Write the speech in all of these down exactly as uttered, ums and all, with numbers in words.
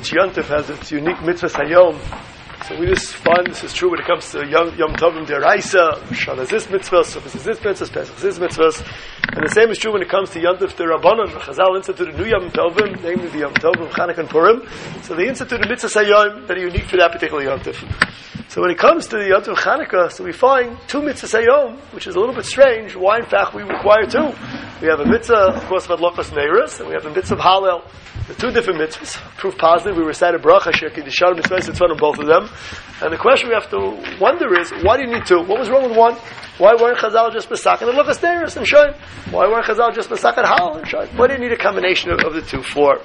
each Yontif has its unique mitzvah hayom. So we just find this is true when it comes to Yom, Yom Tovim Deraisa, Shana this mitzvah, Sukkot is this mitzvah, Pesach this mitzvah. And the same is true when it comes to Yom Tov Derabanan. Chazal instituted new Yom Tovim, namely the Yom Tovim, Chanukah and Purim. So they instituted mitzvah hayom that are unique for that particular Yom Tov. So when it comes to the Yom Tov Chanukah, so we find two mitzvahs hayom, which is a little bit strange. Why, in fact, we require two? We have a mitzvah, of course, of Adlokas Neiros, and we have a mitzvah of Hallel. The two different mitzvahs. Proof positive, we recite a bracha, Shekid Yishar mitzvah, it's fun on both of them. And the question we have to wonder is, why do you need two? What was wrong with one? Why weren't Chazal just Pesach and Adlokas Neiros and Shoyim? Why weren't Chazal just Pesach and Hallel and Shoyim? Why do you need a combination of, of the two for?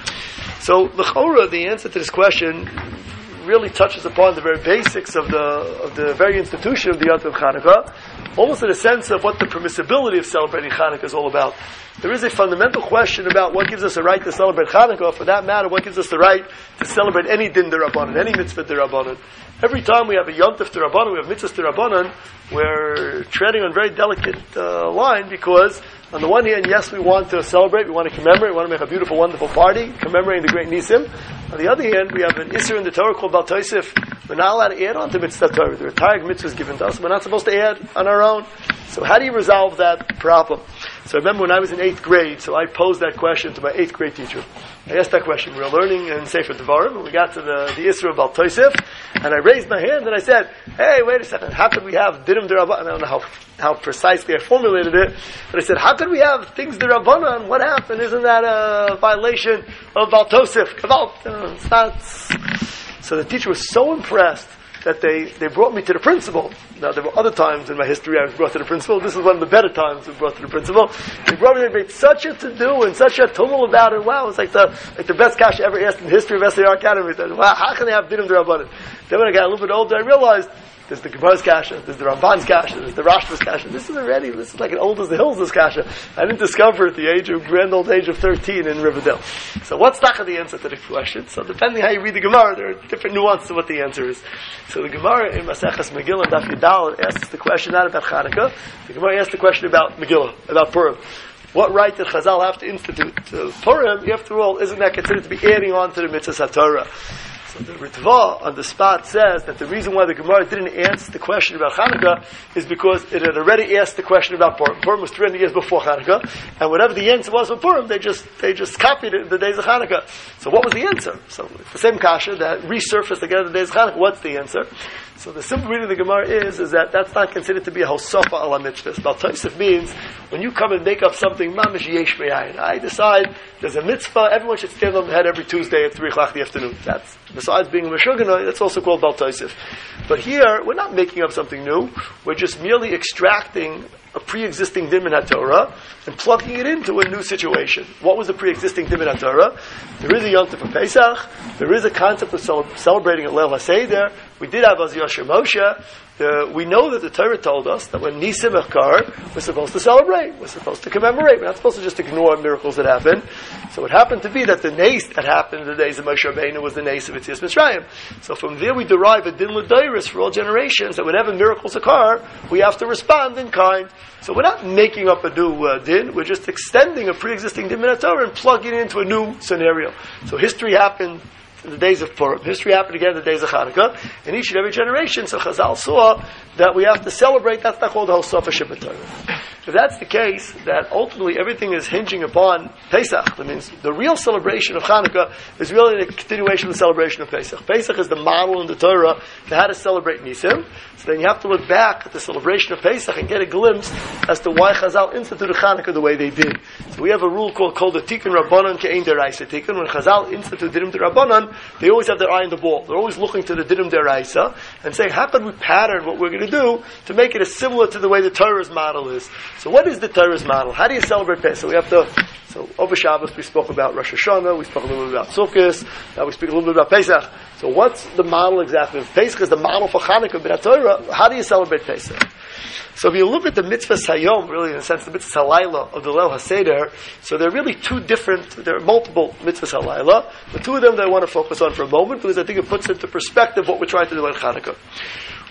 So, l'chora, the answer to this question really touches upon the very basics of the of the very institution of the Yom Tov Chanukah, almost in a sense of what the permissibility of celebrating Chanukah is all about. There is a fundamental question about what gives us a right to celebrate Chanukah, for that matter, what gives us the right to celebrate any din d'Rabbanan, any mitzvah d'Rabbanan. Every time we have a Yom Tov d'Rabbanan, we have mitzvahs d'Rabbanan, we're treading on a very delicate uh, line, because on the one hand, yes, we want to celebrate, we want to commemorate, we want to make a beautiful, wonderful party, commemorating the great Nisim. On the other hand, we have an Isser in the Torah called Bal Tosef. We're not allowed to add on to mitzvah Torah. There are entire mitzvahs given to us. We're not supposed to add on our own. So how do you resolve that problem? So I remember when I was in eighth grade, so I posed that question to my eighth grade teacher. I asked that question. We were learning in Sefer Devarim, and we got to the, the Isra of Bal Tosef, and I raised my hand and I said, hey, wait a second, how could we have Dinim D'Rabbanan? I don't know how, how precisely I formulated it, but I said, how could we have things D'Rabbanan? What happened? Isn't that a violation of Bal Tosef? Uh, it's not. So the teacher was so impressed that they, they brought me to the principal. Now, there were other times in my history I was brought to the principal. This is one of the better times we were brought to the principal. They brought me there, made such a to-do and such a tumult about it. Wow, it was like the like the best kasha ever asked in the history of S A R Academy. I said, wow, how can they have dinim d'Rabbanan? Then when I got a little bit older, I realized there's the Gemara's kasha, there's the Ramban's kasha, there's the Rashba's kasha. This is already, this is like an old as the hills, this kasha. I didn't discover at the age of, grand old age of thirteen in Riverdale. So what's the answer to the question? So depending how you read the Gemara, there are different nuances to what the answer is. So the Gemara in Maseches Megillah, Daf Yudal, asks the question not about Chanukah. The Gemara asks the question about Megillah, about Purim. What right did Chazal have to institute? Uh, Purim, after all, isn't that considered to be adding on to the mitzvah HaTorah? So the Ritva on the spot says that the reason why the Gemara didn't answer the question about Chanukah is because it had already asked the question about Purim. Purim was three hundred years before Chanukah, and whatever the answer was for Purim, they just they just copied it in the days of Chanukah. So what was the answer? So the same kasha that resurfaced again in the days of Chanukah. What's the answer? So the simple reading of the Gemara is is that that's not considered to be a hosafa ala mitzvah. Bal Tosef means when you come and make up something mamish yesh me'ayin. I decide there's a mitzvah. Everyone should stand on the head every Tuesday at three o'clock in the afternoon. That's besides being a Meshuggah, that's also called Bal Tosef. But here, we're not making up something new. We're just merely extracting a pre-existing din min HaTorah and plugging it into a new situation. What was the pre-existing din min HaTorah? There is a Yom Tov of Pesach. There is a concept of cel- celebrating a Leil HaSeder. We did have Az Yasher Moshe. Uh, we know that the Torah told us that when Nisim occur, we're supposed to celebrate. We're supposed to commemorate. We're not supposed to just ignore miracles that happen. So it happened to be that the nace that happened in the days of Moshe Rabbeinu was the nace of Yetzias Mitzrayim. So from there we derive a din l'dairis for all generations that whenever miracles occur, we have to respond in kind. So we're not making up a new uh, din. We're just extending a pre-existing din min HaTorah and plugging it into a new scenario. So history happened in the days of Purim. History happened again in the days of Chanukah. In each and every generation, so Chazal saw that we have to celebrate. That's not called the Hosafa Shabbat Torah. If that's the case, that ultimately everything is hinging upon Pesach. That means the real celebration of Chanukah is really a continuation of the celebration of Pesach. Pesach is the model in the Torah to how to celebrate Nisim. So then you have to look back at the celebration of Pesach and get a glimpse as to why Chazal instituted Chanukah the way they did. So we have a rule called called the Tikkun Rabbanan Ke'ein Deraisa Tikkun. When Chazal instituted Dinim D'Rabbanan, they always have their eye on the ball. They're always looking to the Dinim Deraisa and saying, how can we pattern what we're going to do to make it as similar to the way the Torah's model is? So what is the Torah's model? How do you celebrate Pesach? We have to, so over Shabbos we spoke about Rosh Hashanah, we spoke a little bit about Sukkot, now we speak a little bit about Pesach. So what's the model exactly? If Pesach is the model for Chanukah, but Torah, how do you celebrate Pesach? So if you look at the mitzvahs hayom, really in a sense the mitzvahs halayla of the Leil HaSeder, so there are really two different, there are multiple mitzvahs halayla, but two of them that I want to focus on for a moment because I think it puts into perspective what we're trying to do in Chanukah.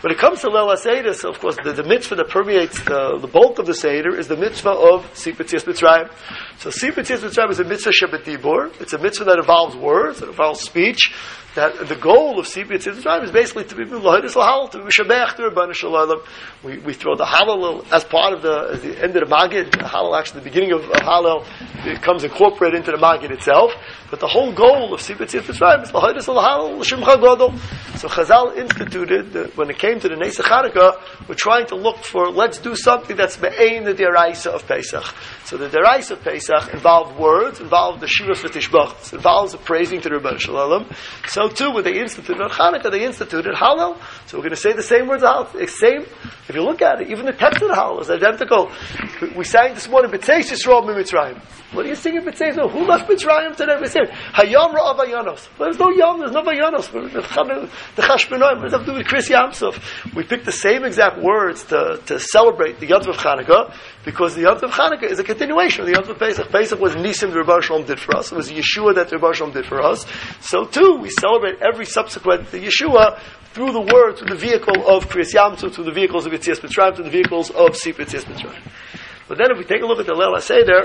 When it comes to Leil HaSeder, so of course the, the mitzvah that permeates the, the bulk of the Seder is the mitzvah of Sipur Tzias Mitzrayim. So Sipur Tzias Mitzrayim is a mitzvah Shebedibur. It's a mitzvah that involves words, that involves speech. That the goal of Sipur Tzias Mitzrayim is basically to be L'Hodos L'Halal, to be Mishabech, to Rabbanu Shalom. We we throw the Hallel as part of the, as the end of the Magid. The Hallel, actually, the beginning of, of Hallel, it comes incorporated into the Magid itself. But the whole goal of Sipur Tzias Mitzrayim is L'Hodos L'Halal, L'Shimcha Gadol. So Chazal instituted that when it came to the Neis Chanukah, we're trying to look for, let's do something that's Be'ein the Deraisa of Pesach. So the Deraisa of Pesach involved words, involved the Shiras V'Tishbachos, involves the praising to the Rabbanu Shalom. So too, when they instituted on Chanukah, they instituted Hallel. So we're going to say the same words, Hallel. Same, if you look at it, even the text of the Hallel is identical. We sang this morning, B'tzeis Yisrael Mitzrayim. What are you singing B'tzeis? No, who left Mitzrayim today? We're saying, Hayom Ra'av Vayanos. There's no Yom, there's no Vayanos. The Chashbenoim, what does that have to do with Chris Yamsov? We picked the same exact words to, to celebrate the Yom Tov of Chanukah, because the Yom Tov of Chanukah is a continuation of the Yom Tov of Pesach. Pesach was Nisim the Rebbe Shalom did for us. It was Yeshua that the Rebbe Shalom did for us. So too, we celebrate every subsequent Yeshua through the word, through the vehicle of Kriyas Yamsuf, through the vehicles of Yitzias Mitzrayim, through the vehicles of Sipur Tzias Mitzrayim. But then if we take a look at the Leil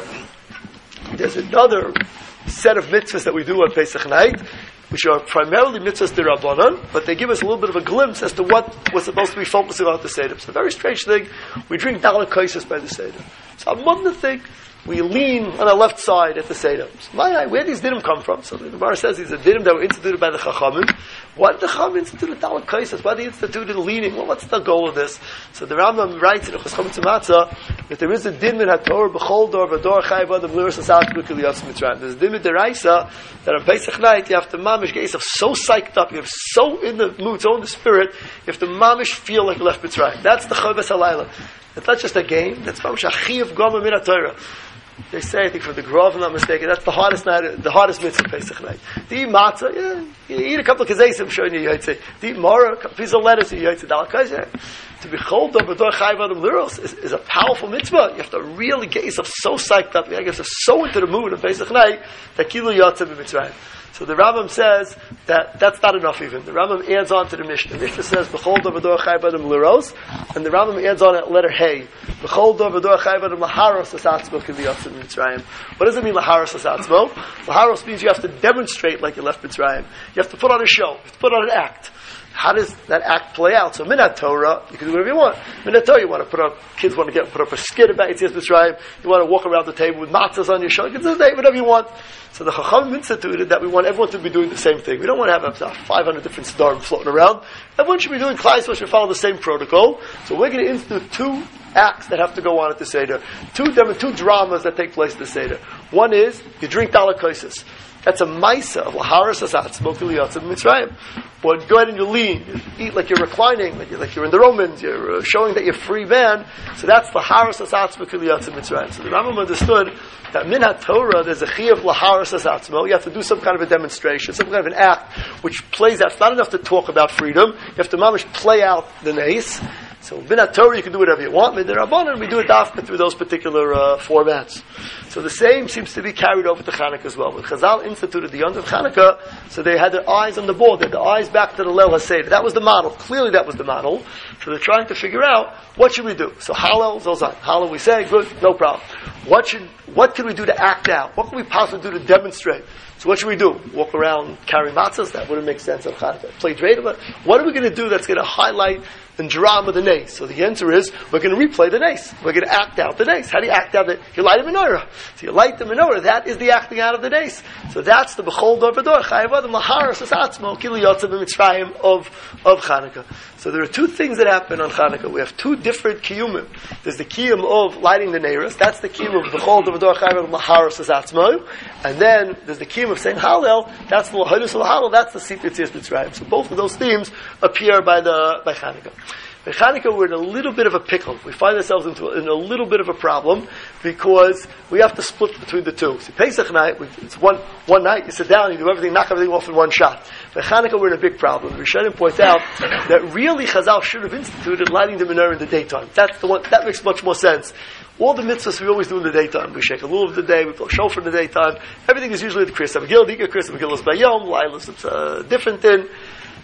HaSeder, there's another set of mitzvahs that we do on Pesach night, which are primarily mitzvahs d'Rabbanan, but they give us a little bit of a glimpse as to what we're supposed to be focusing on at the Seder. It's a very strange thing. We drink Dalek Kaisis by the Seder. So I'm wondering thing, we lean on our left side at the Seder. So my, where do these dinim come from? So the Gemara says these are dinim that were instituted by the Chachamim. Why did the Chachamim institute Dalek Kaisis? Why did they institute leaning? Well, what's the goal of this? So the Rambam writes in the Chosam Tzematzah that there is a din min haTorah b'chol dor v'dor chayv adam l'uras asat b'kiliyas mitzrayim. There's a din min deraisa that on Pesach night you have to mamish get yourself so psyched up, you're so in the mood, so in the spirit, you have to mamish feel like you left Mitzrayim. That's the Chavis Halayla. It's not just a game. That's mamish achiv goma min haTorah. They say, I think from the Grove, I'm not mistaken, that's the hardest night, the hardest mitzvah Pesach night. To eat matzah, yeah, you eat a couple of kazaysim, showing you, you'd say, to eat mara, a piece of lettuce, you'd say, dal kazay. To be choled up, b'dor chayv adam liros, is, is a powerful mitzvah. You have to really get yourself so psyched up, you get yourself so into the mood of Pesach night, that kilu yatzah b'mitzrayim. So the Rambam says that that's not enough even. The Rambam adds on to the Mishnah. The Mishnah says, B'chol dovador chayv adam liros, and the Rambam adds on it letter Hey. B'chol dovador chayv adam laharos asatzmo k'liyatzim Mitzrayim. What does it mean, laharos asatzmo? Laharos means you have to demonstrate like you left Mitzrayim. You have to put on a show. You have to put on an act. How does that act play out? So Minat Torah, you can do whatever you want. Minat Torah, you want to put up, kids want to get put up a skid about Yitzias Mitzrayim. You want to walk around the table with matzahs on your shoulder. You can do whatever you want. So the Chacham instituted that we want everyone to be doing the same thing. We don't want to have uh, five hundred different stars floating around. Everyone should be doing Klai Yisrael should follow the same protocol. So we're going to institute two acts that have to go on at the Seder. Two, two dramas that take place at the Seder. One is, you drink Dalek Kaisis. That's a Maisa of Laharas Asat, Smokili Yatzim Mitzrayim. Or go ahead and you lean, you eat like you're reclining, like you're, like you're in the Romans, you're uh, showing that you're free man. So that's Laharas Asat, Smokili Yatzim Mitzrayim. So the Rambam understood that min ha-Torah, there's a chiyuv laharas asatzmo. You have to do some kind of a demonstration, some kind of an act which plays out. It's not enough to talk about freedom. You have to mamish play out the nace. So min ha-Torah, you can do whatever you want. Min ha-Rabbanan, we do it dafka through those particular uh, formats. So the same seems to be carried over to Chanukah as well. When Chazal instituted the Yom Tov Chanukah, so they had their eyes on the board, they had their eyes back to the Leil HaSeder. That was the model. Clearly that was the model. So they're trying to figure out, what should we do? So Hallel, Zolzan. Hallel we say, good, no problem. What should, what can we do to act out? What can we possibly do to demonstrate? So what should we do? Walk around carrying matzahs? That wouldn't make sense on Chanukah. Play Dreidel? What are we going to do that's going to highlight and drama the nace? So the answer is, we're going to replay the nace. We're going to act out the nace. How do you act out the, you light a menorah. So you light the menorah, that is the acting out of the nace. So that's the B'chol Dor V'Dor, Chayav Adam, Laharas Asatzmo, Kili Yotzav B'Mitzrayim of, of Chanukah. So there are two things that happen on Chanukah. We have two different kiyumim. There's the kiyum of lighting the neiros. That's the kiyum of B'chol Dor V'Dor, Chayav Adam, Laharas Asatzmo. And then there's the kiyum of saying Hallel. That's the L'Hodus L'Hallel. That's the Sipur Tzias Mitzrayim. So both of those themes appear by the by Chanukah. By Chanukah, we're in a little bit of a pickle. We find ourselves into in a little bit of a problem because we have to split between the two. See, Pesach night, it's one one night. You sit down, you do everything, knock everything off in one shot. By Chanukah, we're in a big problem. Rishonim point out that really Chazal should have instituted lighting the menorah in the daytime. That's the one that makes much more sense. All the mitzvahs we always do in the daytime. We shake a lulav the day, we blow shofar in the daytime. Everything is usually the Kriyas HaMegillah, the Kriyas HaMegillah is by Yom, Lailas it's a different thing.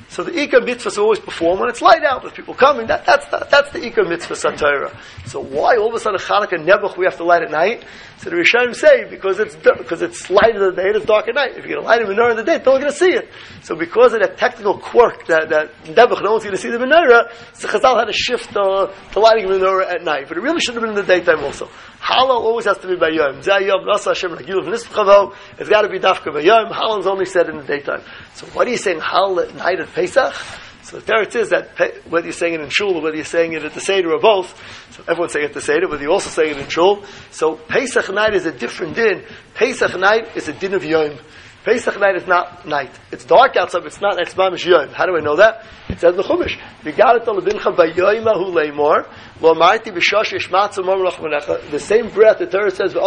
So the Ikar mitzvah is always performed when it's light out, with people coming. That, that's, the, that's the Ikar mitzvah Satira. So why all of a sudden Chanukah Nebuch we have to light at night? So the Rishonim say, because it's because it's light in the day and it's dark at night. If you're going to light a menorah in the day, no one's going to see it. So because of that technical quirk that, that Nebuch, no one's going to see the menorah, so Chazal had to shift uh, to lighting a menorah at night. But it really should have been in the daytime also. Halal always has to be by Yom. It's got to be Dafka by Yom. Halal is only said in the daytime. So what are you saying, Halal at night at Pesach? So the teretz is that whether you're saying it in shul or whether you're saying it at the Seder or both, so everyone's saying it at the Seder, but you're also saying it in shul. So Pesach night is a different din. Pesach night is a din of Yom. Pesach night is not night. It's dark outside, but it's not it's mamish Yom. How do I know that? It says in the Chumash, the same breath the Torah says,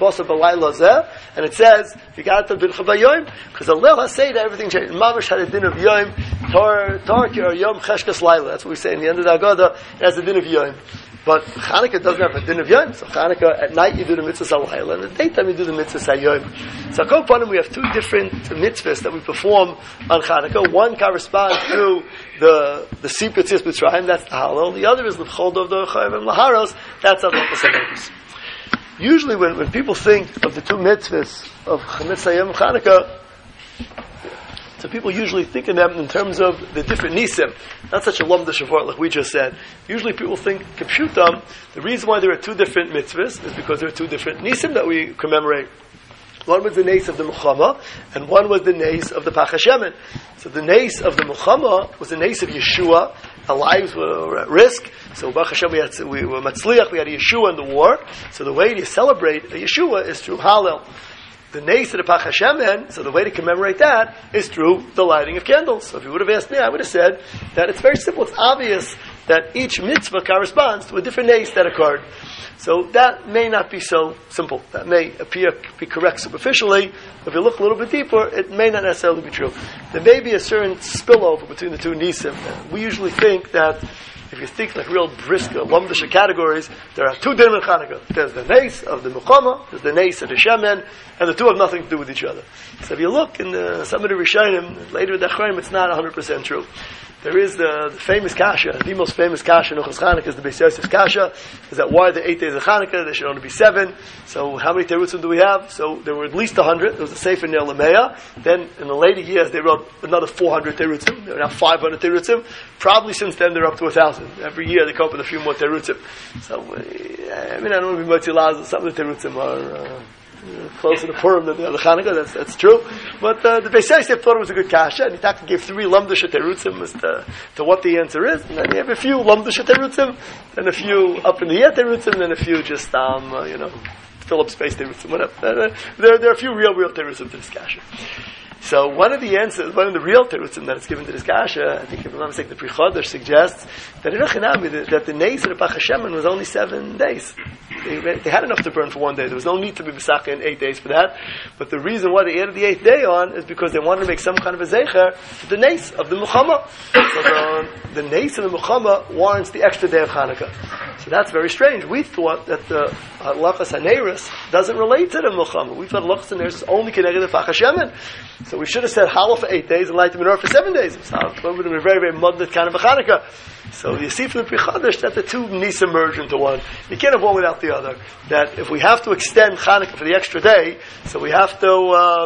and it says, because the Lel say that everything changed. Mamish had a din of Yom, Torah or Yom Cheshkas Laila. That's what we say in the end of the Haggadah. It has a din of Yom. But Chanukah doesn't have a din of Yom. So Chanukah, at night you do the mitzvah Salayla, and at daytime you do the mitzvah Sayom. So Kopanim, we have two different mitzvahs that we perform on Chanukah. One corresponds to the the Sipur Tzis Mitzrayim, that's the Halal. The other is the L'chol Dov Dochayim and Laharos, that's Adlakas HaNeros. Usually when, when people think of the two mitzvahs of Chametz Hayom and Chanukah, so people usually think of them in terms of the different nisim. Not such a lumda shavar like we just said. Usually people think kipshutam. The reason why there are two different mitzvahs is because there are two different nisim that we commemorate. One was the nace of the Muchama, and one was the nace of the Pachashemen. So the nace of the Muchama was the nace of Yeshua. Our lives were at risk. So Baruch Hashem, we, had, we were Matzliach, we had Yeshua in the war. So the way to celebrate Yeshua is through Hallel. The nace of the Pach HaShemen, so the way to commemorate that is through the lighting of candles. So if you would have asked me, I would have said that it's very simple. It's obvious that each mitzvah corresponds to a different nace that occurred. So that may not be so simple. That may appear to be correct superficially. If you look a little bit deeper, it may not necessarily be true. There may be a certain spillover between the two nisim. We usually think that if you think like real brisk, lumdisha categories, there are two dinim in Chanukah. There's the nace of the Muchama, there's the nace of the Shemen, and the two have nothing to do with each other. So if you look in the, some of the Rishonim, later in the Achronim, it's not one hundred percent true. There is the, the famous kasha, the most famous kasha in Uchas Chanukah is the Beis Yosef's kasha, is that why the eight days of Chanukah, there should only be seven. So how many terutzim do we have? So there were at least a hundred. There was a sefer near Lameya. Then in the later years they wrote another four hundred terutzim. There are now five hundred terutzim. Probably since then they're up to a thousand. Every year they come up with a few more terutzim. So, I mean, I don't know if Motzi Laz, some of the terutzim are uh, closer to Purim than the other Chanukah, that's, that's true. But uh, the Beis Yosef thought it was a good kasha, and he thought to give three lamdusha terutzim as to, to what the answer is. And then you have a few lamdusha terutzim, and a few up in the air terutzim, and a few just, um, uh, you know, fill up space terutzim, whatever. Uh, there, there are a few real, real terutzim to this kasha. So one of the answers, one of the real terutzim that is given to this kasha, I think if I'm not mistaken, the Pri Chodesh suggests that in Echinami, that the nace of the Pach HaShemen was only seven days. They, they had enough to burn for one day. There was no need to be Besaka in eight days for that. But the reason why they added the eighth day on is because they wanted to make some kind of a zecher to the nace of the Muchama. So the, the nace of the Muchama warrants the extra day of Chanukah. So that's very strange. We thought that the Halachas HaNeiros doesn't relate to the Muchama. We thought Halachas HaNeiros is only connected to the Pach HaShemen. So we should have said Halal for eight days and light the menorah for seven days. It would have been a very, very mudlet kind of a Chanukah. So you see from the Pri Chodesh that the two nisim merge into one. You can't have one without the other. That if we have to extend Chanukah for the extra day, so we have to uh,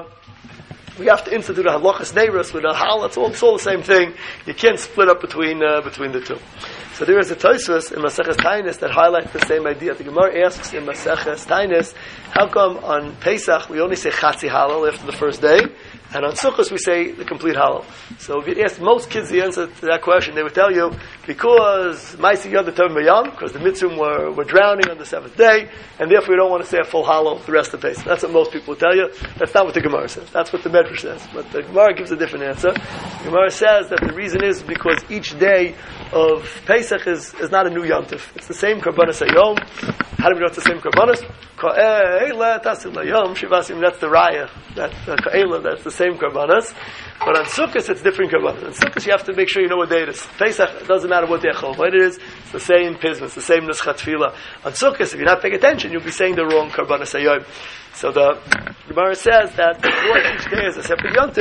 we have to institute a halachas neiros with a hal. It's all, it's all the same thing. You can't split up between uh, between the two. So there is a Tosfos in Maseches Tainis that highlights the same idea. The Gemara asks in Maseches Tainis, how come on Pesach we only say Chatzi Halal after the first day, and on Sukkot we say the complete Halal? So if you ask most kids the answer to that question, they would tell you, because Maisi Yod Tov Mayam, because the Mitzvim were, were drowning on the seventh day, and therefore we don't want to say a full Halal the rest of Pesach. That's what most people would tell you. That's not what the Gemara says. That's what the Medrash says. But the Gemara gives a different answer. The Gemara says that the reason is because each day of Pesach is, is not a new Yom Tov. It's the same Karbanos Hayom. How do we know it's the same Karbanos? That's the Raya. That's the that's the same Karbanos. But on Sukkot it's different Karbanos. On Sukkot you have to make sure you know what day it is. Pesach, it doesn't matter what day it is. It's the same Pisma. It's the same Neschat Tefillah. On Sukkot, if you're not paying attention, you'll be saying the wrong Karbanos Hayom. So the Gemara says that before each day is a separate Yom Tov,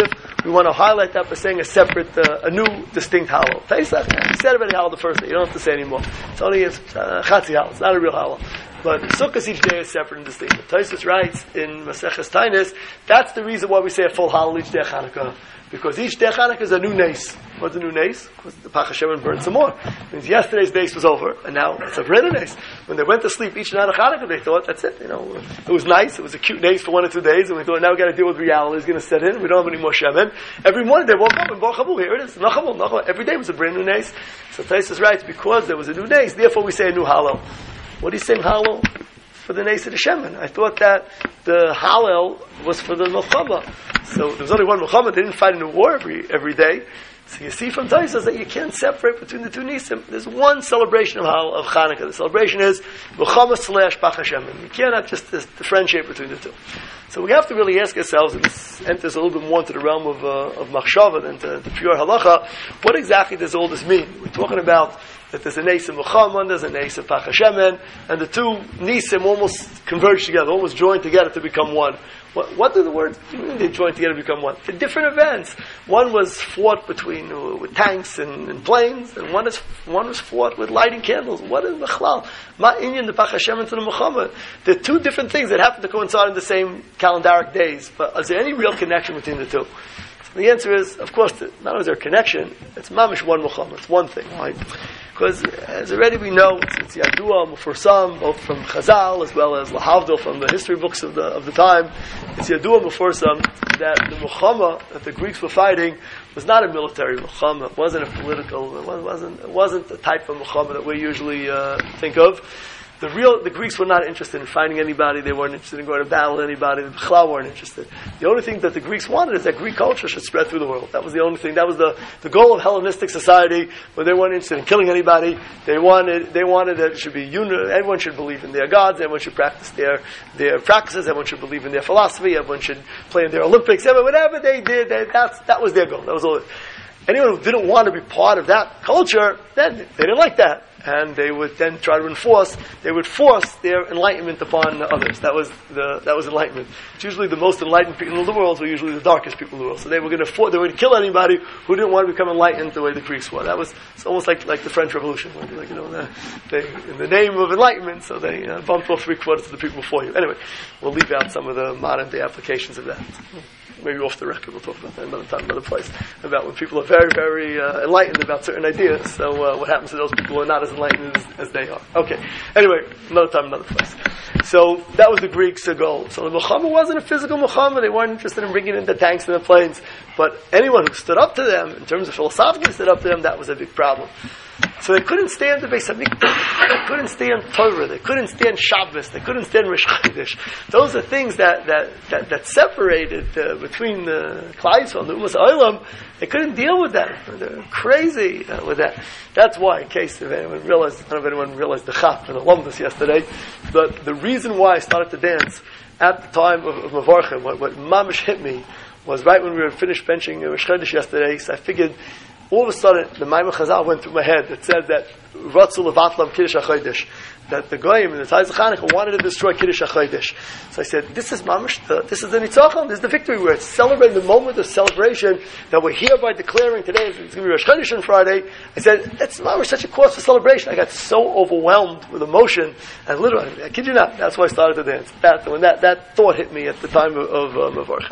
we want to highlight that by saying a separate, uh, a new, distinct Hallel. Pesach, you said about Hallel the first day. You don't have to say anymore. It's only a uh, Chatzi Hallel. It's not a real Hallel. But Sukkot each day is separate and distinct. Tosfos writes in Maseches Tainis, that's the reason why we say a full Hallel each day of Hanukkah. Because each day of Hanukkah is a new nace. What's a new nace? Because the Pach Hashem burned some more. It means yesterday's nace was over, and now it's a brand new nace. When they went to sleep each night of Hanukkah, they thought, that's it. You know, it was nice. It was a cute nace for one or two days, and we thought, now we got to deal with reality. It's going to set in. We don't have any more shemen. Every morning they woke up and Baruch Habu, here it is. Nachamul, Nachamul. Every day was a brand new nace. So Tosfos writes, because there was a new nace, therefore we say a new Hallel. What do you say Hallel? For the nace of the shemen. I thought that the Hallel was for the Milchama. So there was only one Milchama. They didn't fight in a war every every day. So you see from Tosfos that you can't separate between the two nisim. There's one celebration of Hal, of Chanukah. The celebration is Milchama slash Pach Hashem. You cannot just differentiate between the two. So we have to really ask ourselves, and this enters a little bit more into the realm of uh, of Machshava than to the pure Halacha, what exactly does all this mean? We're talking about that there's a Nes of Milchama, there's a Nes of Pach Hashem, and the two Nisim almost converge together, almost join together to become one. What, what do the words mean they join together to become one? They're different events. One was fought between uh, with tanks and, and planes, and one is one was fought with lighting candles. What is Bechlal? Ma Inyan the Pach Hashem and the Milchama. They're two different things that happen to coincide in the same calendaric days. But is there any real connection between the two? So the answer is, of course, not only is there a connection, it's mamish one Milchama. It's one thing, right? Because as already we know, it's, it's Yadua for some, both from Chazal as well as Lahavdil from the history books of the of the time. It's Yadua before some that the Milchama that the Greeks were fighting was not a military Milchama. It wasn't a political. It wasn't. It wasn't the type of Milchama that we usually uh, think of. The real, the Greeks were not interested in fighting anybody. They weren't interested in going to battle with anybody. The Bechlau weren't interested. The only thing that the Greeks wanted is that Greek culture should spread through the world. That was the only thing. That was the, the goal of Hellenistic society, where they weren't interested in killing anybody. They wanted, they wanted that it should be uni- everyone should believe in their gods. Everyone should practice their, their practices. Everyone should believe in their philosophy. Everyone should play in their Olympics. Whatever they did, they, that's, that was their goal. That was all. Anyone who didn't want to be part of that culture, then they didn't like that. And they would then try to enforce, they would force their enlightenment upon others. That was the, that was enlightenment. It's usually the most enlightened people in the world were usually the darkest people in the world. So they were going to for, they were going to kill anybody who didn't want to become enlightened the way the Greeks were. That was, it's almost like, like the French Revolution. Like, you know, they, in the name of enlightenment, so they uh, bumped off three quarters of the people before you. Anyway, we'll leave out some of the modern day applications of that. Maybe off the record, we'll talk about that another time, another place, about when people are very, very uh, enlightened about certain ideas. So uh, what happens to those people who are not as enlightened as, as they are? Okay. Anyway, another time, another place. So that was the Greeks' goal. So the Milchama wasn't a physical Milchama. They weren't interested in bringing in the tanks and the planes. But anyone who stood up to them, in terms of philosophically stood up to them, that was a big problem. So they couldn't stand the Beis Hamikdash. They couldn't stand Torah. They couldn't stand Shabbos. They couldn't stand Rosh Chodesh. Those are things that that that, that separated uh, between the Klal Yisrael and the Umas Olam. They couldn't deal with that. They're crazy uh, with that. That's why, in case if anyone realized, I don't know if anyone realized the Chap and alumnus yesterday, but the reason why I started to dance at the time of, of Mavarchim, what, what mamish hit me, was right when we were finished benching Rosh Chodesh yesterday. So I figured, all of a sudden, the Maimon Chazal went through my head that said that Ratzu Levatlam Kiddush HaChodesh, that the Goyim in the Tzais Chanukah wanted to destroy Kiddush HaChodesh. So I said, this is mamish, the, this is the Nitzachon, this is the victory. We're celebrating the moment of celebration that we're hereby declaring today. It's going to be Rosh Chodesh on Friday. I said, that's mamish, such a cause for celebration. I got so overwhelmed with emotion, and literally, I kid you not, that's why I started to dance. That, when that, that thought hit me at the time of, of uh, Mavarchim.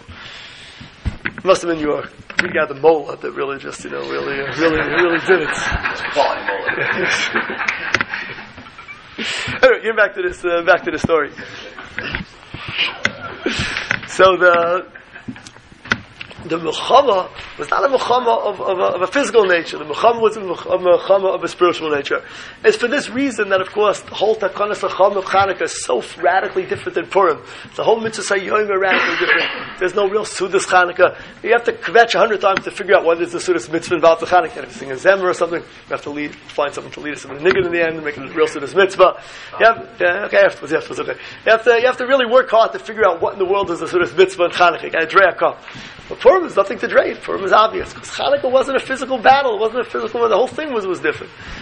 It must have been your big out the mola that really just, you know, really, uh, really, really did it. Anyway, getting back to this, uh, back to the story. So the the Milchama was not a Milchama of, of, a, of a physical nature. The Milchama was a Milchama of a spiritual nature. It's for this reason that, of course, the whole Takanas Lacham of Chanukah is so radically different than Purim. The whole Mitzvah Sayyim are radically different. There's no real Sudas Chanukah. You have to kvetch a hundred times to figure out what is the Sudas Mitzvah involved in Chanukah. If you sing a Zemer or something, you have to lead, find something to lead us in the Niggin in the end and make it a real Sudas Mitzvah. You have, yeah, okay, afterwards, afterwards, okay. You have to, you have to really work hard to figure out what in the world is the Sudas Mitzvah in Chanukah. You got to dray a cup. But Purim is nothing to dray. Purim is obvious because Chanukah wasn't a physical battle. It wasn't a physical. The whole thing was was different.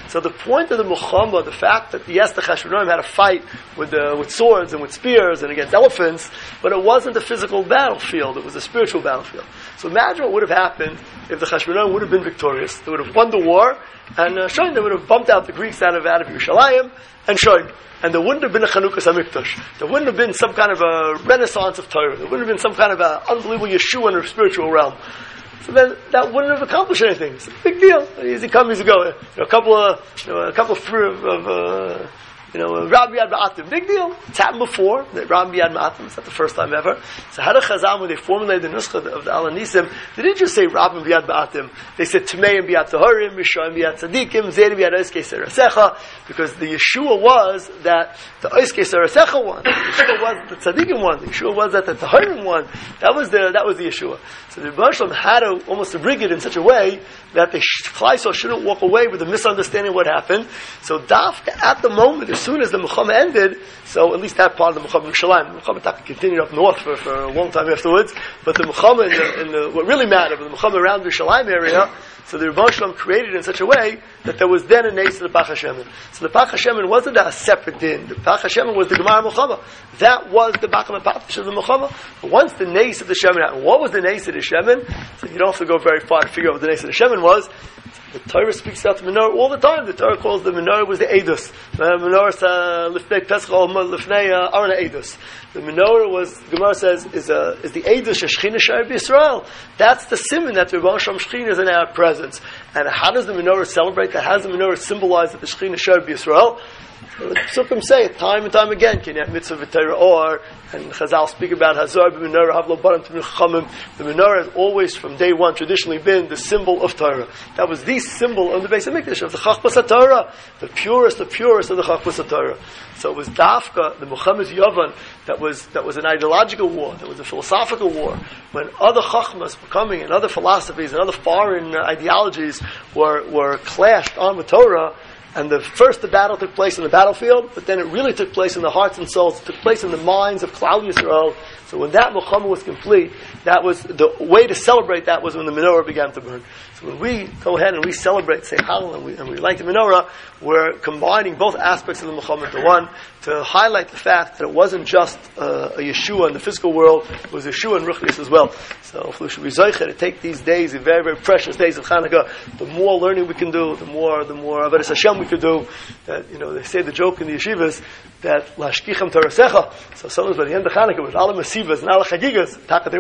So the point of the Muhammad, the fact that yes, the Chashmonaim had a fight with uh, with swords and with spears and against elephants, but it wasn't a physical battlefield, it was a spiritual battlefield. So imagine what would have happened if the Chashmonaim would have been victorious. They would have won the war, and uh, shown, they would have bumped out the Greeks out of, out of Yerushalayim, and shown. And there wouldn't have been a Chanukas HaMikdash. There wouldn't have been some kind of a renaissance of Torah. There wouldn't have been some kind of a unbelievable Yeshua in the spiritual realm. So then that wouldn't have accomplished anything. It's a big deal. Easy come, easy go. You know, a couple of, you know, a couple of, of uh, you know, Rabbi Yad Ma'atim. Big deal. It's happened before. That Rabbi Yad Ma'atim. It's not the first time ever. So how did Chazal, when they formulated the Nuskha of the Alanisim, they didn't just say Rabbi Yad Ma'atim. They said Tmeim B'yad Taharim, Mishayim B'yad Tzadikim, Zedi B'yad Oiskei Serasecha, because the Yeshua was that the Oiskei Serasecha one. The Yeshua was the Tzadikim one. The Yeshua was that the Taharim one. That was the, that was the Yeshua. So the Rebbe Shalom had to almost bring it in such a way that the Klal Yisrael shouldn't walk away with a misunderstanding of what happened. So Dafka, at the moment, as soon as the Muhammad ended, so at least that part of the Muhammad Yerushalayim, the Muhammad continued up north for, for a long time afterwards, but the Muhammad, in the, in the, what really mattered, the Muhammad around the Yerushalayim area, so the Rebbe Shalom created it in such a way that there was then a nace of the Pach Hashemin. So the Pach Hashemin wasn't a separate din. The Pach Hashemin was the Gemara Muhammad. That was the Bakam Patish of the Muhammad. But once the nace of the Shemin happened, what was the nace of the Shemin? So you don't have to go very far to figure out what the nace of the Shemin was. The Torah speaks about the menorah all the time. The Torah calls the menorah was the Eidos. The menorah lifnei Pesach lifnei Aron Eidos. The menorah was, the Gemara says, is a, is the Eidos Shechina Shar B'Yisrael. That's the simon that the Rebbe Shalom Shechina is in our presence. And how does the menorah celebrate that? How does the menorah symbolize that the Shechina Shar B'Yisrael? The Psukim say it time and time again. Kinyat mitzvah v'Torah or, and Chazal speak about Hazar b'menorah havlo baram t'min chachamim. The menorah has always, from day one, traditionally been the symbol of Torah. That was the symbol of the Beis HaMikdash, of the Chachmas HaTorah, the purest, the purest of the Chachmas HaTorah. So it was Dafka, the Muhammad Yavan, that was that was an ideological war, that was a philosophical war. When other Chachmas were coming, and other philosophies, and other foreign uh, ideologies were were clashed on the Torah. And the first the battle took place in the battlefield, but then it really took place in the hearts and souls. It took place in the minds of Klal Yisrael. So when that Muhammad was complete, that was the way to celebrate. That was when the menorah began to burn. So when we go ahead and we celebrate, say Hallel, and we, and we light the menorah, we're combining both aspects of the Muhammad to one, to highlight the fact that it wasn't just uh, a Yeshua in the physical world, it was Yeshua in Ruchnius as well. So if we should be Zoicher to take these days, the very, very precious days of Hanukkah, the more learning we can do, the more, the more Avodas Hashem we could do. That, you know, they say the joke in the yeshivas that Lashkichem Torasecha. So sometimes by the end of Hanukkah, with all the Masivas and all the Chagigas,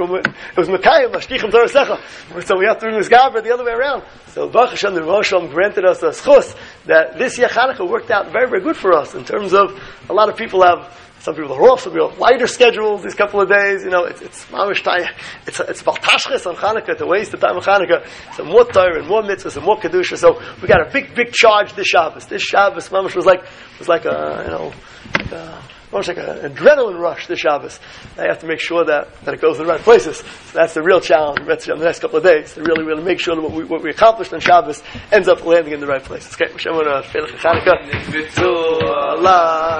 it was Mekayim, Lashkichem Torasecha. So we have to bring this Gabra the other way around. So Baruch Hashem, the Rosh Hashem granted us a schus that this year Hanukkah worked out very, very good for us in terms of a lot of people have. Some people are off, some people have lighter schedules these couple of days. You know, it's it's mamish time. It's it's about tashchis on Hanukkah to waste the time of Hanukkah. So more Torah and more mitzvahs and more kedusha. So we got a big big charge this Shabbos. This Shabbos mamish was like was like a you know like a, almost like an adrenaline rush this Shabbos. I have to make sure that, that it goes in the right places. So that's the real challenge in the next couple of days. To really really make sure that what we what we accomplished on Shabbos ends up landing in the right places. Okay, Hashem, Hanukkah.